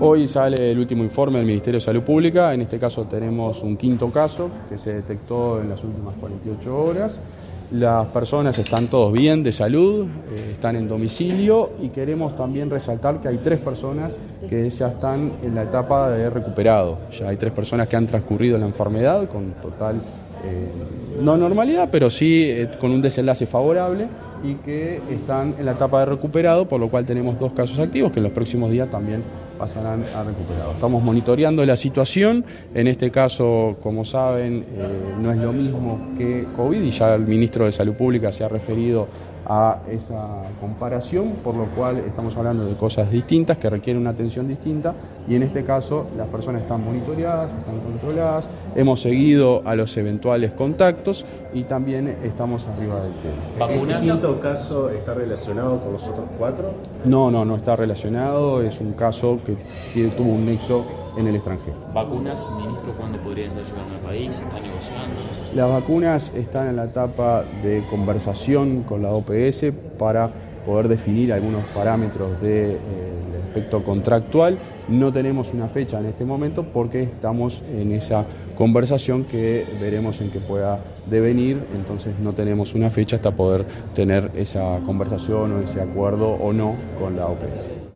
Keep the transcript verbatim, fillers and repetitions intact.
Hoy sale el último informe del Ministerio de Salud Pública. En este caso tenemos un quinto caso que se detectó en las últimas cuarenta y ocho horas. Las personas están todos bien de salud, eh, están en domicilio, y queremos también resaltar que hay tres personas que ya están en la etapa de recuperado. Ya hay tres personas que han transcurrido la enfermedad con total, eh, no normalidad, pero sí eh, con un desenlace favorable, y que están en la etapa de recuperado, por lo cual tenemos dos casos activos que en los próximos días también pasarán a recuperado. Estamos monitoreando la situación. En este caso, como saben, eh, no es lo mismo que COVID, y ya el ministro de Salud Pública se ha referido a esa comparación, por lo cual estamos hablando de cosas distintas que requieren una atención distinta, y en este caso las personas están monitoreadas, están controladas, hemos seguido a los eventuales contactos y también estamos arriba del tema. ¿Vacunas? ¿El quinto caso está relacionado con los otros cuatro? No, no, no está relacionado, es un caso que tiene, tuvo un nexo en el extranjero. ¿Vacunas, ministro, cuándo podrían estar llegando al país? ¿Se está negociando? Las vacunas están en la etapa de conversación con la O P S para poder definir algunos parámetros del aspecto contractual. No tenemos una fecha en este momento porque estamos en esa conversación que veremos en qué pueda devenir, entonces no tenemos una fecha hasta poder tener esa conversación o ese acuerdo o no con la O P S.